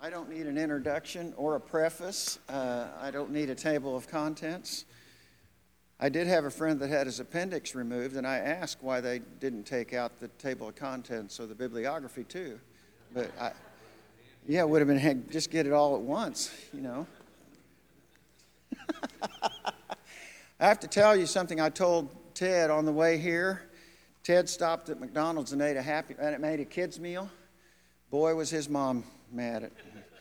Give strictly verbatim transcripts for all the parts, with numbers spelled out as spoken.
I don't need an introduction or a preface. Uh, I don't need a table of contents. I did have a friend that had his appendix removed, and I asked why they didn't take out the table of contents or the bibliography too. But I, yeah, it would have been, heck, just get it all at once, you know. I have to tell you something I told Ted on the way here. Ted stopped at McDonald's and ate a happy, and it made a kid's meal. Boy, was his mom mad at me.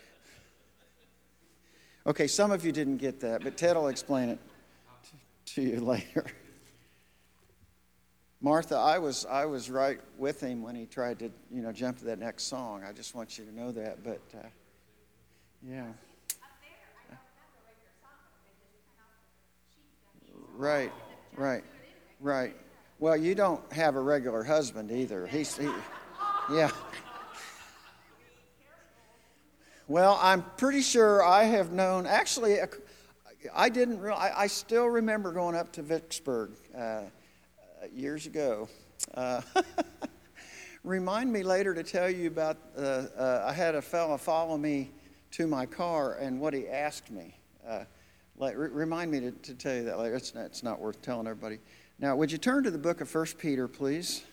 Okay, some of you didn't get that, but Ted will explain it to you later. Martha, I was I was right with him when he tried to, you know, jump to that next song. I just want you to know that. But uh, yeah. Right, right, right. Well, you don't have a regular husband either. He's, he, yeah. Well, I'm pretty sure I have known, actually, I didn't, real, I, I still remember going up to Vicksburg uh, years ago. Uh, remind me later to tell you about, uh, uh, I had a fellow follow me to my car and what he asked me. Uh, like, re- remind me to, to tell you that later. It's not, it's not worth telling everybody. Now, would you turn to the book of First Peter, please?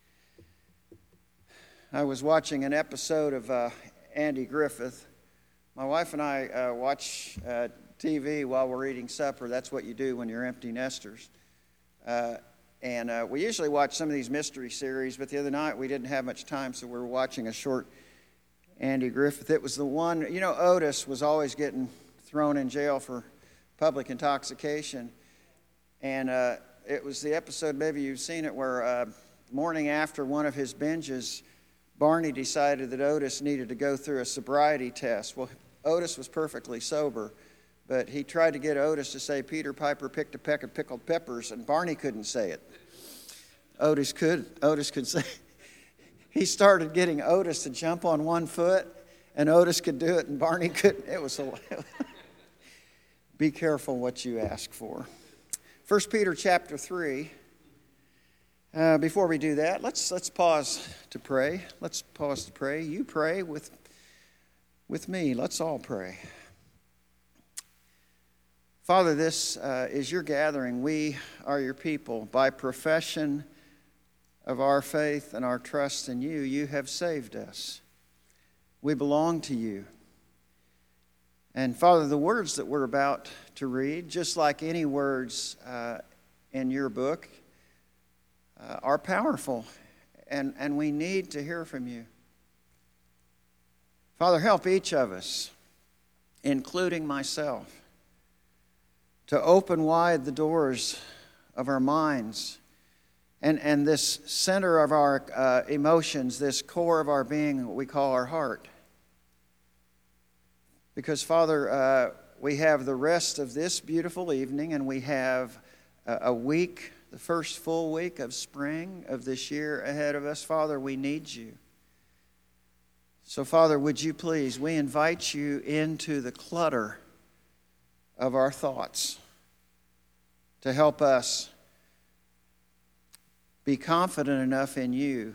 I was watching an episode of uh, Andy Griffith. My wife and I uh, watch uh, T V while we're eating supper. That's what you do when you're empty nesters. Uh, and uh, we usually watch some of these mystery series, but the other night we didn't have much time, so we were watching a short Andy Griffith. It was the one, you know, Otis was always getting thrown in jail for public intoxication. And uh, it was the episode, maybe you've seen it, where uh, morning after one of his binges, Barney decided that Otis needed to go through a sobriety test. Well, Otis was perfectly sober, but he tried to get Otis to say, Peter Piper picked a peck of pickled peppers, and Barney couldn't say it. Otis could. Otis could say. He started getting Otis to jump on one foot, and Otis could do it, and Barney couldn't. It was a... Be careful what you ask for. First Peter chapter three. Uh, before we do that, let's let's pause to pray. Let's pause to pray. You pray with, with me. Let's all pray. Father, this uh, is your gathering. We are your people. By profession of our faith and our trust in you, you have saved us. We belong to you. And Father, the words that we're about to read, just like any words uh, in your book, Uh, are powerful, and, and we need to hear from you. Father, help each of us, including myself, to open wide the doors of our minds and, and this center of our uh, emotions, this core of our being, what we call our heart. Because, Father, uh, we have the rest of this beautiful evening, and we have a, a week, the first full week of spring of this year ahead of us. Father, we need you. So, Father, would you please, we invite you into the clutter of our thoughts to help us be confident enough in you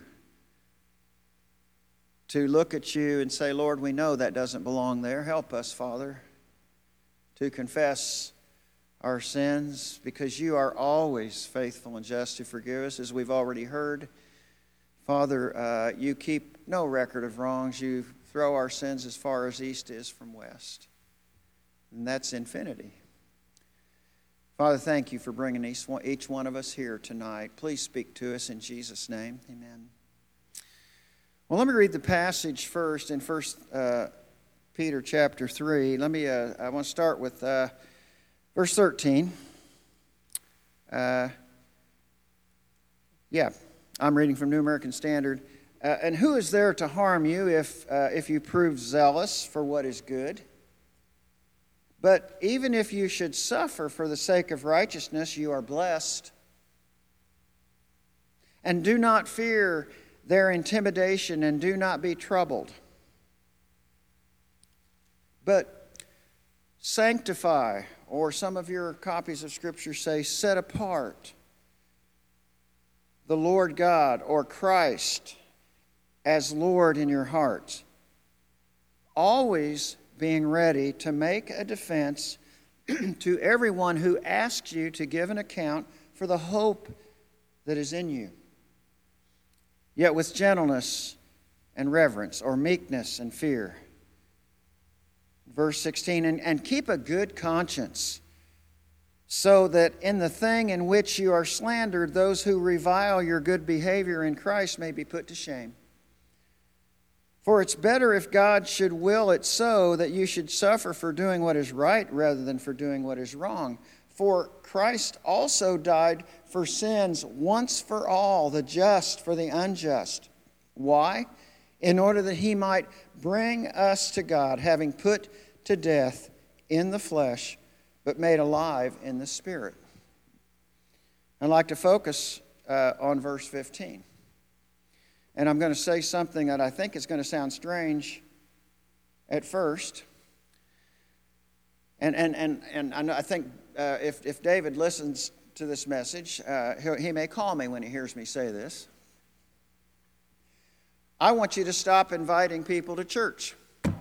to look at you and say, Lord, we know that doesn't belong there. Help us, Father, to confess our sins, because you are always faithful and just to forgive us, as we've already heard. Father, uh, you keep no record of wrongs. You throw our sins as far as east is from west. And that's infinity. Father, thank you for bringing each one, each one of us here tonight. Please speak to us in Jesus' name. Amen. Well, let me read the passage first in First uh, Peter chapter three. Let me. Uh, I want to start with uh, verse thirteen. Uh, yeah, I'm reading from New American Standard. Uh, and who is there to harm you if uh, if you prove zealous for what is good? But even if you should suffer for the sake of righteousness, you are blessed. And do not fear their intimidation, and do not be troubled. But sanctify, or some of your copies of Scripture say, set apart the Lord God or Christ as Lord in your hearts. always being ready to make a defense to everyone who asks you to give an account for the hope that is in you, yet with gentleness and reverence, or meekness and fear. Verse sixteen, and, and keep a good conscience, so that in the thing in which you are slandered, those who revile your good behavior in Christ may be put to shame. For it's better if God should will it so that you should suffer for doing what is right rather than for doing what is wrong. For Christ also died for sins once for all, the just for the unjust. Why? In order that he might bring us to God, having put to death in the flesh, but made alive in the Spirit. I'd like to focus uh, on verse fifteen. And I'm going to say something that I think is going to sound strange at first. And and and, and I think uh, if, if David listens to this message, uh, he, he may call me when he hears me say this. I want you to stop inviting people to church.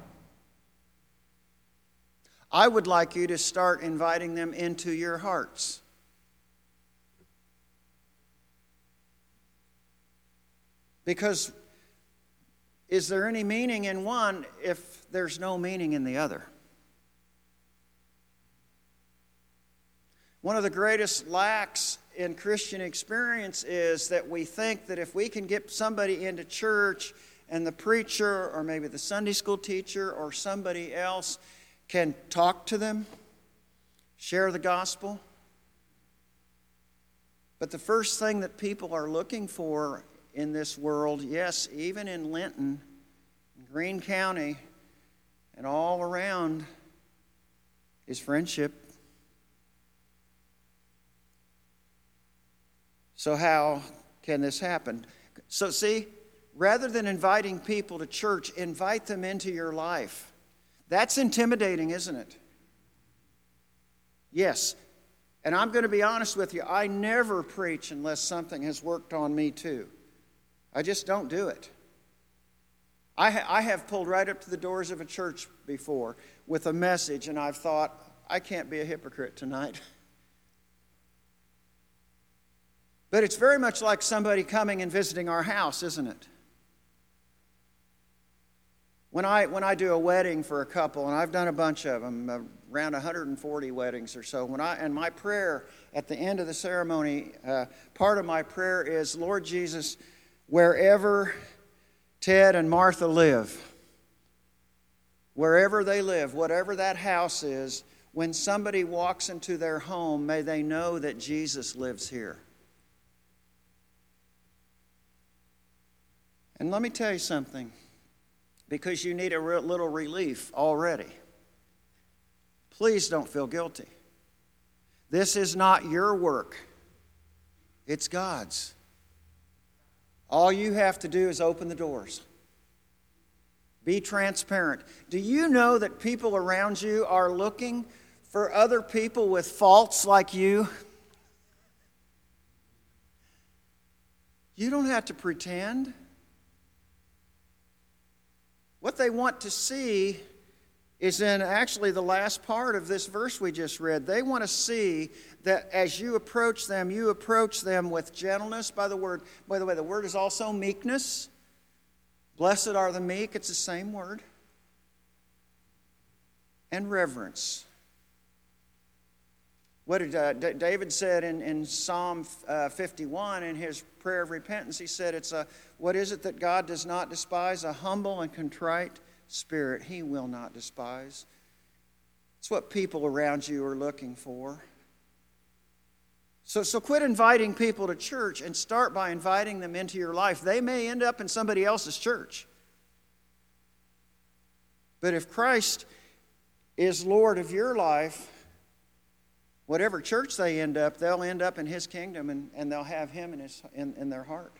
I would like you to start inviting them into your hearts. Because is there any meaning in one if there's no meaning in the other? One of the greatest lacks in Christian experience is that we think that if we can get somebody into church and the preacher or maybe the Sunday school teacher or somebody else can talk to them, share the gospel. But the first thing that people are looking for in this world, yes, even in Linton, Greene County, and all around, is friendship. So how can this happen? So see, rather than inviting people to church, invite them into your life. That's intimidating, isn't it? Yes. And I'm going to be honest with you, I never preach unless something has worked on me too. I just don't do it. I, ha- I have pulled right up to the doors of a church before with a message, and I've thought, I can't be a hypocrite tonight. But it's very much like somebody coming and visiting our house, isn't it? When I, when I do a wedding for a couple, and I've done a bunch of them, uh, around one hundred forty weddings or so, when I, and my prayer at the end of the ceremony, uh, part of my prayer is, Lord Jesus, wherever Ted and Martha live, wherever they live, whatever that house is, when somebody walks into their home, may they know that Jesus lives here. And let me tell you something, because you need a re- little relief already. Please don't feel guilty. This is not your work. It's God's. All you have to do is open the doors. Be transparent. Do you know that people around you are looking for other people with faults like you? You don't have to pretend. What they want to see is in actually the last part of this verse we just read. They want to see that as you approach them, you approach them with gentleness. By the word, by the way, the word is also meekness. Blessed are the meek, it's the same word. And reverence. What did uh, D- David said in, in Psalm uh, fifty-one in his prayer of repentance? He said, "It's a what is it that God does not despise? A humble and contrite spirit He will not despise." It's what people around you are looking for. So, so quit inviting people to church and start by inviting them into your life. They may end up in somebody else's church. But if Christ is Lord of your life, whatever church they end up, they'll end up in His kingdom, and, and they'll have Him in, his, in, in their heart.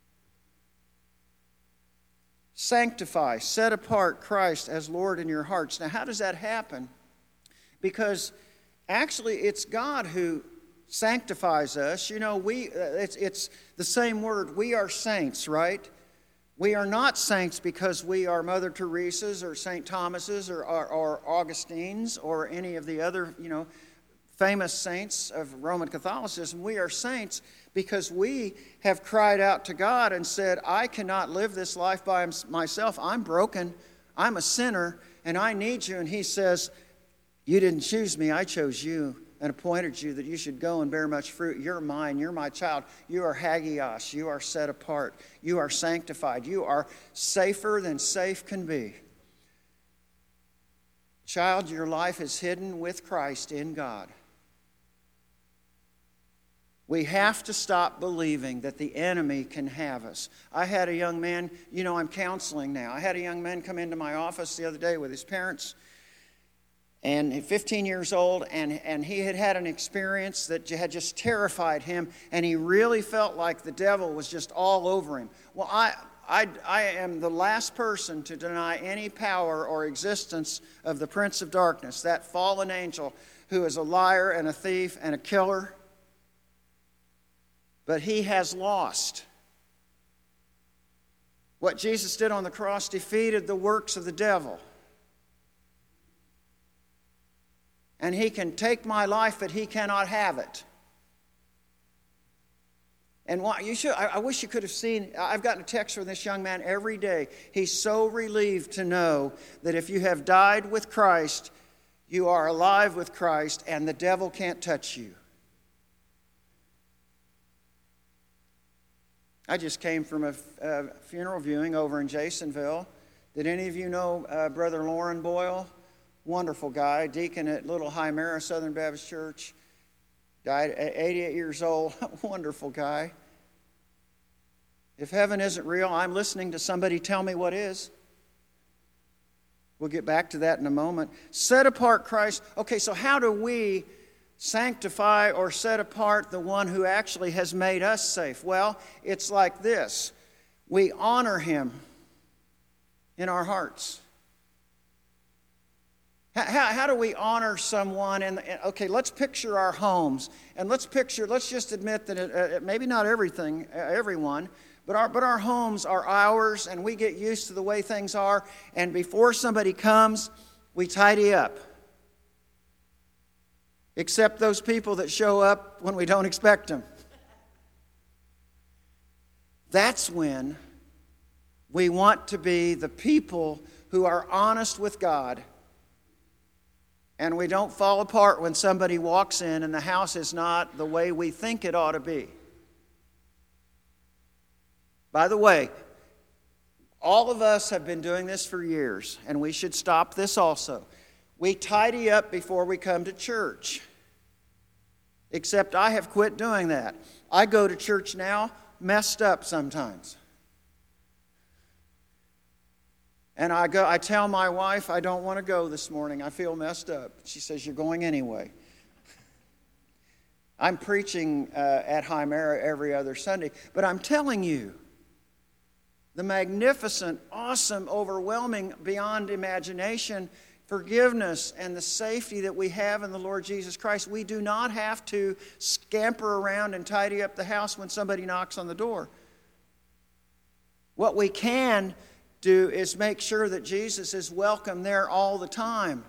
Sanctify, set apart Christ as Lord in your hearts. Now, how does that happen? Because actually it's God who sanctifies us. You know, we it's, it's the same word. We are saints, right? We are not saints because we are Mother Teresa's or Saint Thomas's or, or, or Augustine's or any of the other, you know, famous saints of Roman Catholicism. We are saints because we have cried out to God and said, I cannot live this life by myself. I'm broken. I'm a sinner, and I need you. And he says, you didn't choose me. I chose you and appointed you that you should go and bear much fruit. You're mine. You're my child. You are hagios. You are set apart. You are sanctified. You are safer than safe can be. Child, your life is hidden with Christ in God. We have to stop believing that the enemy can have us. I had a young man, you know, I'm counseling now. I had a young man come into my office the other day with his parents, and he's fifteen years old, and, and he had had an experience that had just terrified him, and he really felt like the devil was just all over him. Well, I, I, I am the last person to deny any power or existence of the Prince of Darkness, that fallen angel who is a liar and a thief and a killer. But he has lost. What Jesus did on the cross defeated the works of the devil. And he can take my life, but he cannot have it. And what you should, I, I wish you could have seen, I've gotten a text from this young man every day. He's so relieved to know that if you have died with Christ, you are alive with Christ, and the devil can't touch you. I just came from a, a funeral viewing over in Jasonville. Did any of you know uh, Brother Lauren Boyle? Wonderful guy, deacon at Little Hymera Southern Baptist Church. Died at eighty-eight years old. Wonderful guy. If heaven isn't real, I'm listening to somebody tell me what is. We'll get back to that in a moment. Set apart Christ. Okay, so how do we sanctify or set apart the one who actually has made us safe? Well, it's like this. We honor him in our hearts. How, how do we honor someone? And okay, let's picture our homes, and let's picture. Let's just admit that it, uh, maybe not everything, uh, everyone, but our but our homes are ours, and we get used to the way things are. And before somebody comes, we tidy up. Except those people that show up when we don't expect them. That's when we want to be the people who are honest with God, and we don't fall apart when somebody walks in and the house is not the way we think it ought to be. By the way, all of us have been doing this for years, and we should stop this also. We tidy up before we come to church. Except I have quit doing that. I go to church now messed up sometimes. And I go. I tell my wife, I don't want to go this morning. I feel messed up. She says, you're going anyway. I'm preaching uh, at Hymera every other Sunday. But I'm telling you, the magnificent, awesome, overwhelming, beyond imagination forgiveness and the safety that we have in the Lord Jesus Christ. We do not have to scamper around and tidy up the house when somebody knocks on the door. What we can do is make sure that Jesus is welcome there all the time.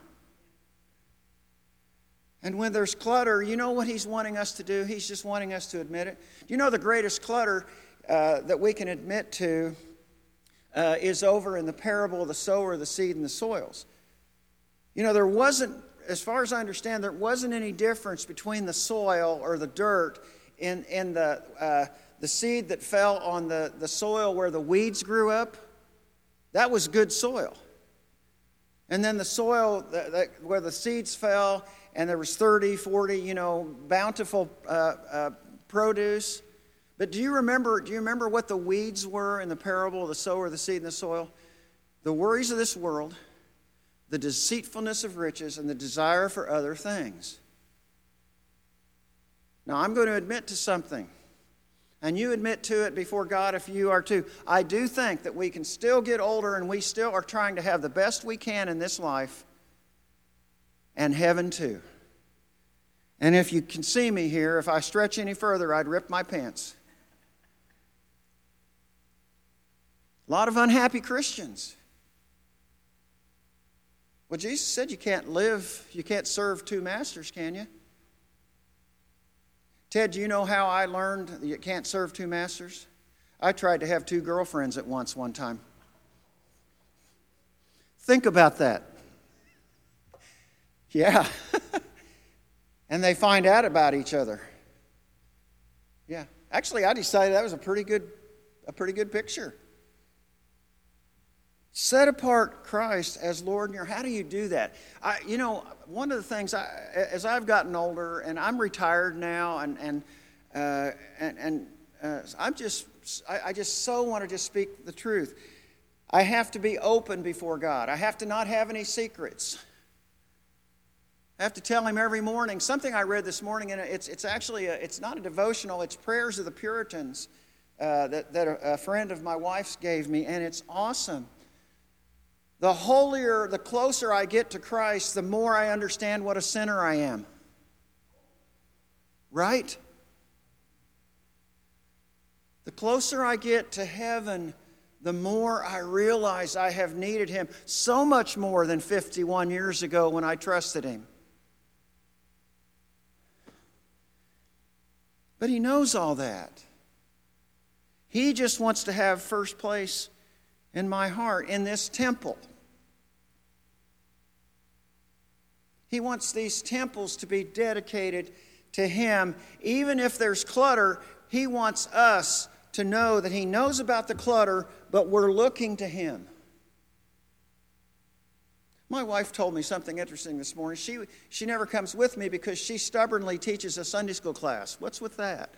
And when there's clutter, you know what he's wanting us to do? He's just wanting us to admit it. You know the greatest clutter uh, that we can admit to uh, is over in the parable of the sower, the seed, and the soils. You know, there wasn't, as far as I understand, there wasn't any difference between the soil or the dirt in, in the, uh, the seed that fell on the, the soil where the weeds grew up. That was good soil. And then the soil that, that, where the seeds fell and there was thirty, forty, you know, bountiful uh, uh, produce. But do you remember, do you remember what the weeds were in the parable of the sower, the seed, and the soil? The worries of this world, the deceitfulness of riches, and the desire for other things. Now, I'm going to admit to something, and you admit to it before God if you are too. I do think that we can still get older, and we still are trying to have the best we can in this life, and heaven too. And if you can see me here, if I stretch any further, I'd rip my pants. A lot of unhappy Christians. Well, Jesus said you can't live, you can't serve two masters, can you? Ted, do you know how I learned that you can't serve two masters? I tried to have two girlfriends at once one time. Think about that. Yeah. And they find out about each other. Yeah. Actually, I decided that was a pretty good, a pretty good picture. Set apart Christ as Lord in your. How do you do that? I, you know, one of the things I, as I've gotten older, and I'm retired now, and and uh, and, and uh, I'm just, I, I just so want to just speak the truth. I have to be open before God. I have to not have any secrets. I have to tell Him every morning. Something I read this morning, and it's it's actually a, it's not a devotional. It's Prayers of the Puritans uh, that that a, a friend of my wife's gave me, and it's awesome. The holier, the closer I get to Christ, the more I understand what a sinner I am. Right? The closer I get to heaven, the more I realize I have needed Him so much more than fifty-one years ago when I trusted Him. But He knows all that. He just wants to have first place in my heart, in this temple. He wants these temples to be dedicated to Him. Even if there's clutter, He wants us to know that He knows about the clutter, but we're looking to Him. My wife told me something interesting this morning. She, she never comes with me because she stubbornly teaches a Sunday school class. What's with that?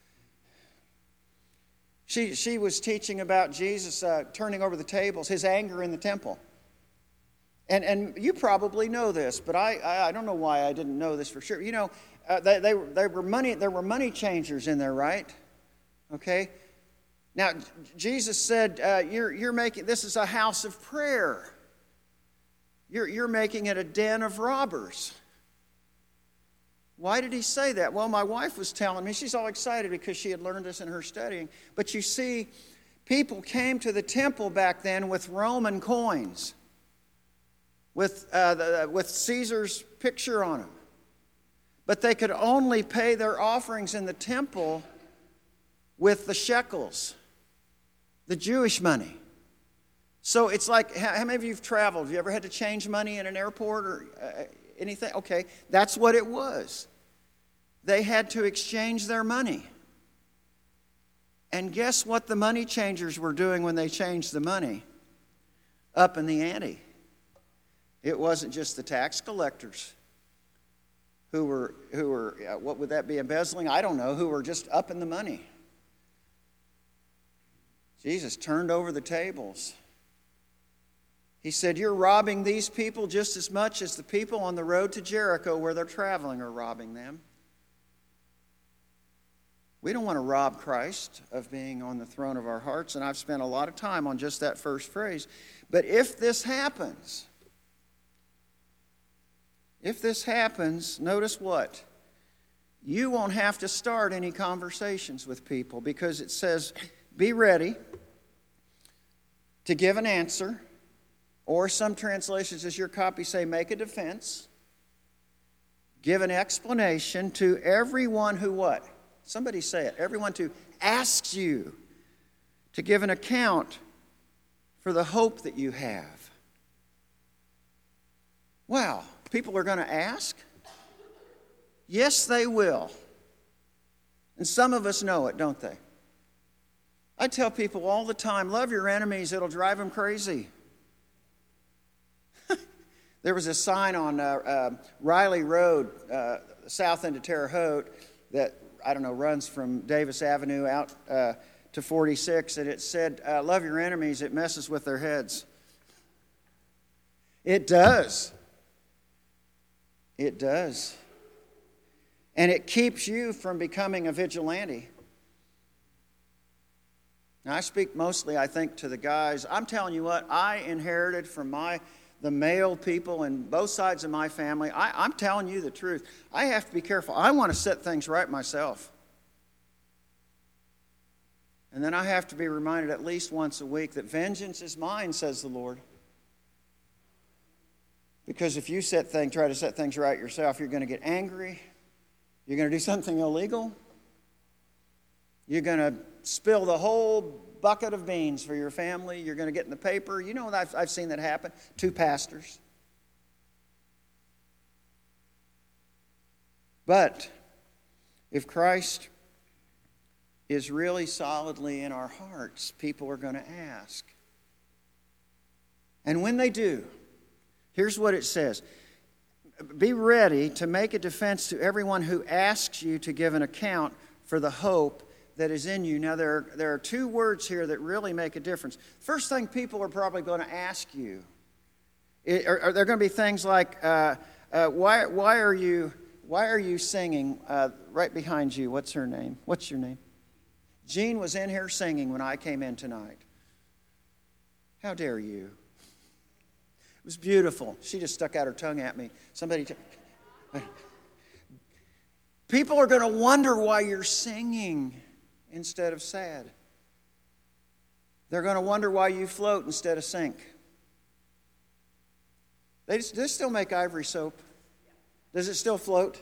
She, she was teaching about Jesus uh, turning over the tables, His anger in the temple. And and you probably know this, but I, I, I don't know why I didn't know this for sure. You know, uh, they, they, they were money, there were money changers in there, right? Okay? Now, Jesus said, uh, you're, you're making, this is a house of prayer. You're, you're making it a den of robbers. Why did He say that? Well, my wife was telling me, she's all excited because she had learned this in her studying. But you see, people came to the temple back then with Roman coins, with, uh, the, with Caesar's picture on them. But they could only pay their offerings in the temple with the shekels, the Jewish money. So it's like, how, how many of you have traveled? Have you ever had to change money in an airport or uh, anything? Okay, that's what it was. They had to exchange their money. And guess what the money changers were doing when they changed the money? Up in the ante. It wasn't just the tax collectors who were, who were uh, what would that be, embezzling? I don't know, who were just up in the money. Jesus turned over the tables. He said, you're robbing these people just as much as the people on the road to Jericho where they're traveling are robbing them. We don't want to rob Christ of being on the throne of our hearts, and I've spent a lot of time on just that first phrase. But if this happens, if this happens, notice what? You won't have to start any conversations with people because it says, be ready to give an answer, or some translations, as your copy say, make a defense, give an explanation to everyone who what? Somebody say it. Everyone who asks you to give an account for the hope that you have. Wow, people are going to ask? Yes, they will. And some of us know it, don't they? I tell people all the time, love your enemies, it'll drive them crazy. There was a sign on uh, uh, Riley Road, uh, south end of Terre Haute, that, I don't know, runs from Davis Avenue out uh, to forty-six, and it said, uh, love your enemies, it messes with their heads. It does. It does. And it keeps you from becoming a vigilante. Now, I speak mostly, I think, to the guys. I'm telling you what, I inherited from my the male people in both sides of my family. I, I'm telling you the truth. I have to be careful. I want to set things right myself. And then I have to be reminded at least once a week that vengeance is mine, says the Lord. Because if you set things, try to set things right yourself, you're going to get angry. You're going to do something illegal. You're going to spill the whole bucket of beans for your family. You're going to get in the paper. You know, I've, I've seen that happen. Two pastors. But if Christ is really solidly in our hearts, people are going to ask. And when they do, here's what it says. Be ready to make a defense to everyone who asks you to give an account for the hope that is in you. Now, there are, there are two words here that really make a difference. First thing people are probably going to ask you, it, are, are there going to be things like, uh, uh, why, why are you... Why are you singing uh, right behind you? What's her name? What's your name? Jean was in here singing when I came in tonight. How dare you? It was beautiful. She just stuck out her tongue at me. Somebody. T- People are going to wonder why you're singing instead of sad. They're going to wonder why you float instead of sink. They, just, they still make ivory soap. Does it still float?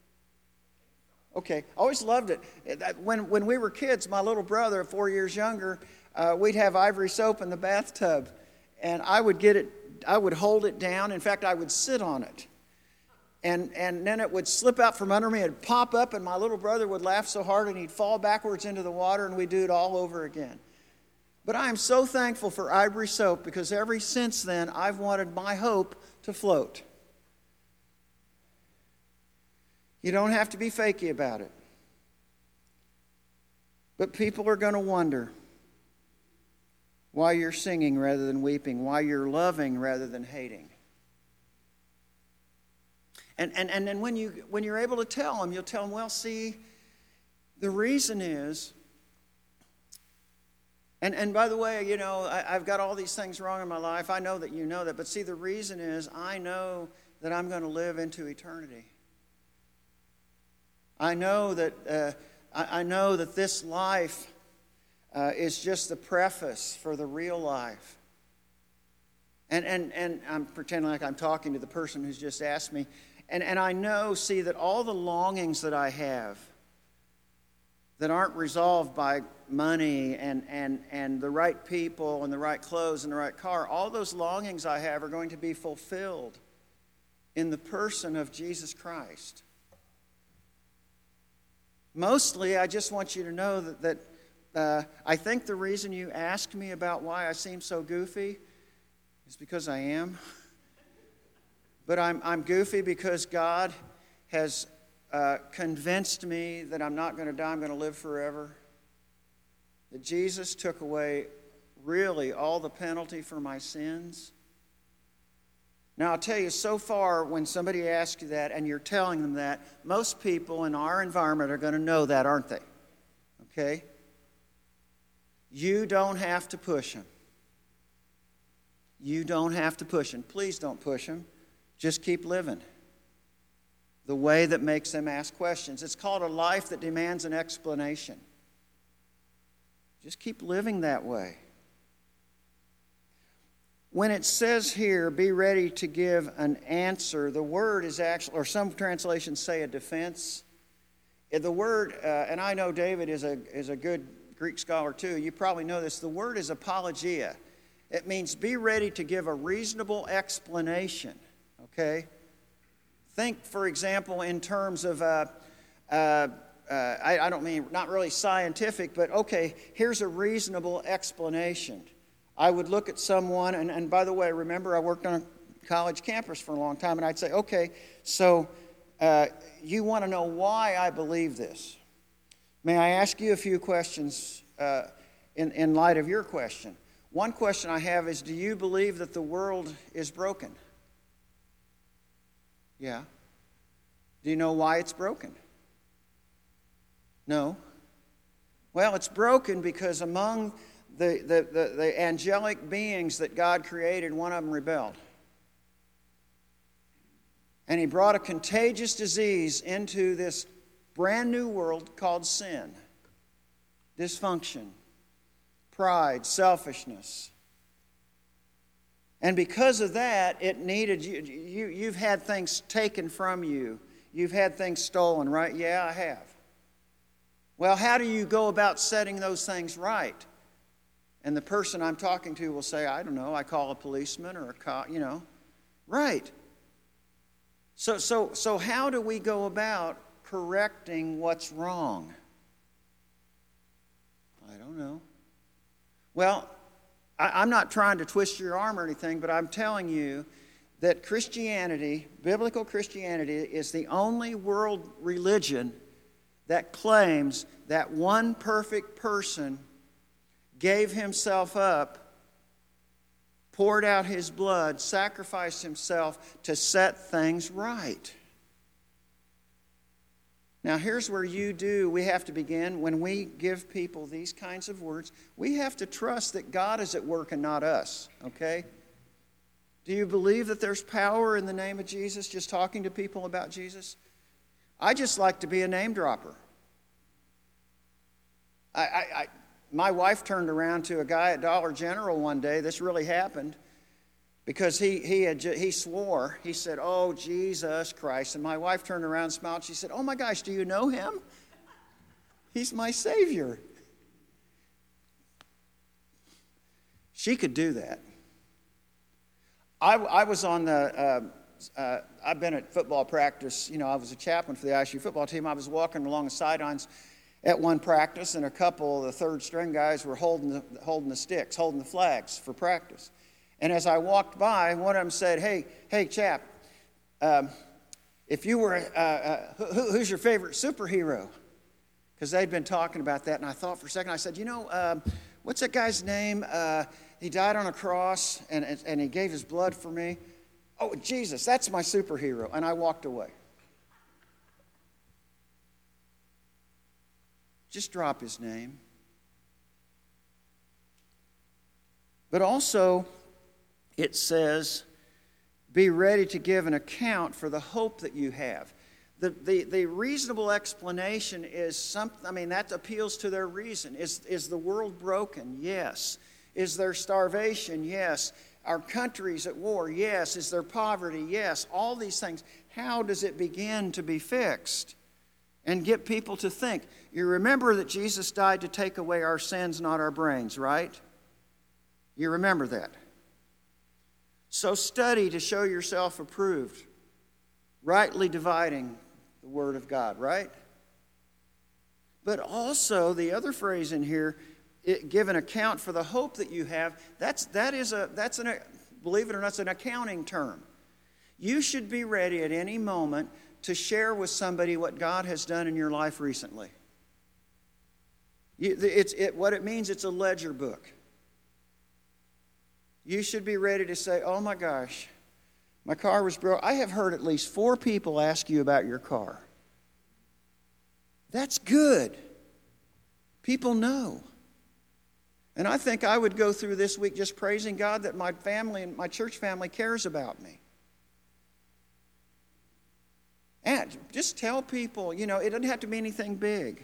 Okay. I always loved it. When, when we were kids, my little brother, four years younger, uh, we'd have ivory soap in the bathtub. And I would get it, I would hold it down. In fact, I would sit on it. And, and then it would slip out from under me. It'd pop up, and my little brother would laugh so hard, and he'd fall backwards into the water, and we'd do it all over again. But I am so thankful for ivory soap, because ever since then, I've wanted my hope to float. You don't have to be fakey about it. But people are going to wonder why you're singing rather than weeping, why you're loving rather than hating. And, and, and then when, you, when you're able to tell them, you'll tell them, well, see, the reason is, and, and by the way, you know, I, I've got all these things wrong in my life. I know that you know that. But see, the reason is I know that I'm going to live into eternity. I know that uh, I, I know that this life uh, is just the preface for the real life. And and and I'm pretending like I'm talking to the person who's just asked me. And and I know, see, that all the longings that I have that aren't resolved by money and and and the right people and the right clothes and the right car, all those longings I have are going to be fulfilled in the person of Jesus Christ. Mostly, I just want you to know that, that uh, I think the reason you asked me about why I seem so goofy is because I am. But I'm, I'm goofy because God has uh, convinced me that I'm not going to die, I'm going to live forever. That Jesus took away really all the penalty for my sins. Now, I'll tell you, so far, when somebody asks you that and you're telling them that, most people in our environment are going to know that, aren't they? Okay? You don't have to push them. You don't have to push them. Please don't push them. Just keep living the way that makes them ask questions. It's called a life that demands an explanation. Just keep living that way. When it says here, be ready to give an answer, the word is actually, or some translations say a defense. The word, uh, and I know David is a, is a good Greek scholar too. You probably know this. The word is apologia. It means be ready to give a reasonable explanation. Okay? Think, for example, in terms of, uh, uh, uh, I, I don't mean not really scientific, but okay, here's a reasonable explanation. I would look at someone, and, and by the way, remember I worked on a college campus for a long time, and I'd say, okay, so uh, you want to know why I believe this. May I ask you a few questions uh, in, in light of your question? One question I have is, do you believe that the world is broken? Yeah. Do you know why it's broken? No. Well, it's broken because among the, the, the, the angelic beings that God created, one of them rebelled. And he brought a contagious disease into this brand new world called sin, dysfunction. pride, selfishness. And because of that, it needed you, you. You've had things taken from you. You've had things stolen, right? Yeah, I have. Well, how do you go about setting those things right? And the person I'm talking to will say, I don't know, I call a policeman or a cop, you know. Right. So, so, so how do we go about correcting what's wrong? I don't know. Well, I, I'm not trying to twist your arm or anything, but I'm telling you that Christianity, biblical Christianity, is the only world religion that claims that one perfect person gave himself up, poured out his blood, sacrificed himself to set things right. Now, here's where you do, we have to begin. When we give people these kinds of words, we have to trust that God is at work and not us, okay? Do you believe that there's power in the name of Jesus, just talking to people about Jesus? I just like to be a name dropper. I, I, I, my wife turned around to a guy at Dollar General one day. This really happened because he he had he swore. He said, "Oh, Jesus Christ!" And my wife turned around and smiled. She said, "Oh my gosh, do you know him? He's my Savior." She could do that. I, I was on the. Uh, uh, I've been at football practice. You know, I was a chaplain for the I S U football team. I was walking along the sidelines at one practice, and a couple of the third string guys were holding the, holding the sticks, holding the flags for practice. And as I walked by, one of them said, hey, hey, chap, um, if you were, uh, uh, who, who's your favorite superhero? Because they'd been talking about that, and I thought for a second, I said, you know, um, what's that guy's name? Uh, he died on a cross, and, and he gave his blood for me. Oh, Jesus, that's my superhero. And I walked away. Just drop his name. But also, it says, be ready to give an account for the hope that you have. The, the, the reasonable explanation is something, I mean, that appeals to their reason. Is, is the world broken? Yes. Is there starvation? Yes. Our country's at war? Yes. Is there poverty? Yes. All these things. How does it begin to be fixed? And get people to think. You remember that Jesus died to take away our sins, not our brains, right? You remember that. So study to show yourself approved, rightly dividing the Word of God, right? But also, the other phrase in here, it, give an account for the hope that you have. That's, that is a, that's an, believe it or not, it's an accounting term. You should be ready at any moment to share with somebody what God has done in your life recently. You, it's, it, what it means, it's a ledger book. You should be ready to say, oh my gosh, my car was broke. I have heard at least four people ask you about your car. That's good. People know. And I think I would go through this week just praising God that my family and my church family cares about me. And just tell people, you know, it doesn't have to be anything big.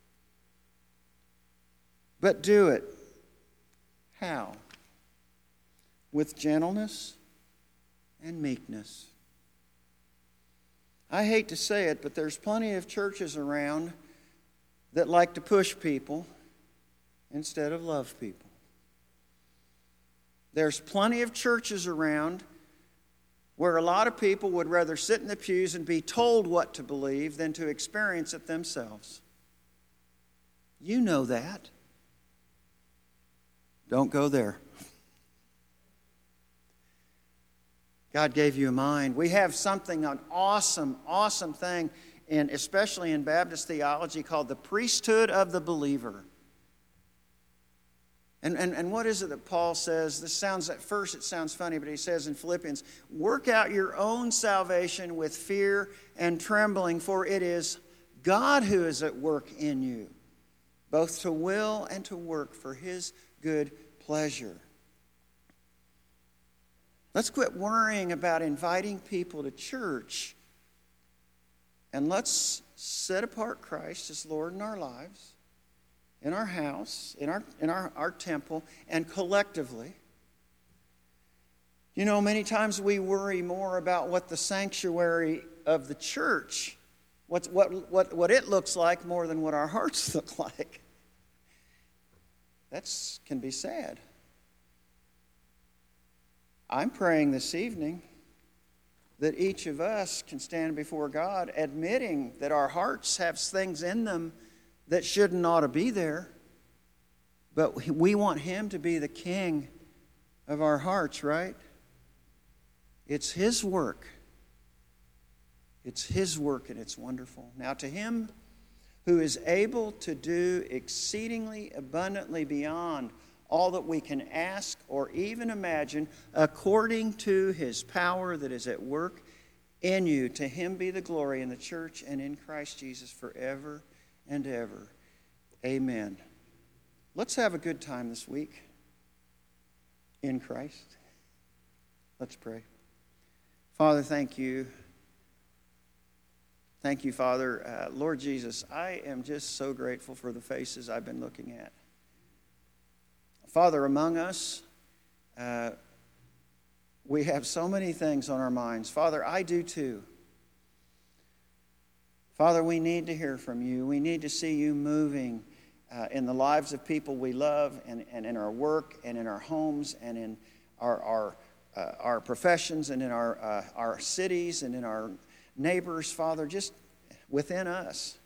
But do it. How? With gentleness and meekness. I hate to say it, but there's plenty of churches around that like to push people instead of love people. There's plenty of churches around where a lot of people would rather sit in the pews and be told what to believe than to experience it themselves. You know that. Don't go there. God gave you a mind. We have something, an awesome, awesome thing, in, especially in Baptist theology, called the priesthood of the believer. And, and, and what is it that Paul says? This sounds, at first it sounds funny, but he says in Philippians, work out your own salvation with fear and trembling, for it is God who is at work in you, both to will and to work for his good pleasure. Let's quit worrying about inviting people to church, and let's set apart Christ as Lord in our lives. in our house, in our, in our, our temple, and collectively. You know, many times we worry more about what the sanctuary of the church, what's, what, what, what it looks like more than what our hearts look like. That can be sad. I'm praying this evening that each of us can stand before God admitting that our hearts have things in them that shouldn't ought to be there, but we want Him to be the king of our hearts, right? It's His work. It's His work, and it's wonderful. Now, to Him who is able to do exceedingly abundantly beyond all that we can ask or even imagine, according to His power that is at work in you, to Him be the glory in the church and in Christ Jesus forever and ever. Amen. Let's have a good time this week in Christ. Let's pray. Father, thank you. Thank you, Father. Uh, Lord Jesus, I am just so grateful for the faces I've been looking at. Father, among us, uh, we have so many things on our minds. Father, I do too. Father, we need to hear from you. We need to see you moving uh, in the lives of people we love, and, and in our work, and in our homes, and in our our, uh, our professions, and in our, uh, our cities, and in our neighbors, Father, just within us.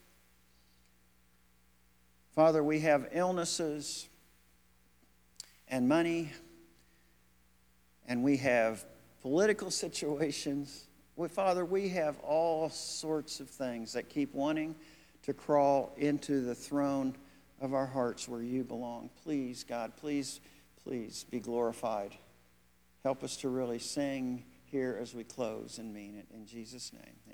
Father, we have illnesses and money, and we have political situations. Well, Father, we have all sorts of things that keep wanting to crawl into the throne of our hearts where you belong. Please, God, please, please be glorified. Help us to really sing here as we close and mean it. In Jesus' name.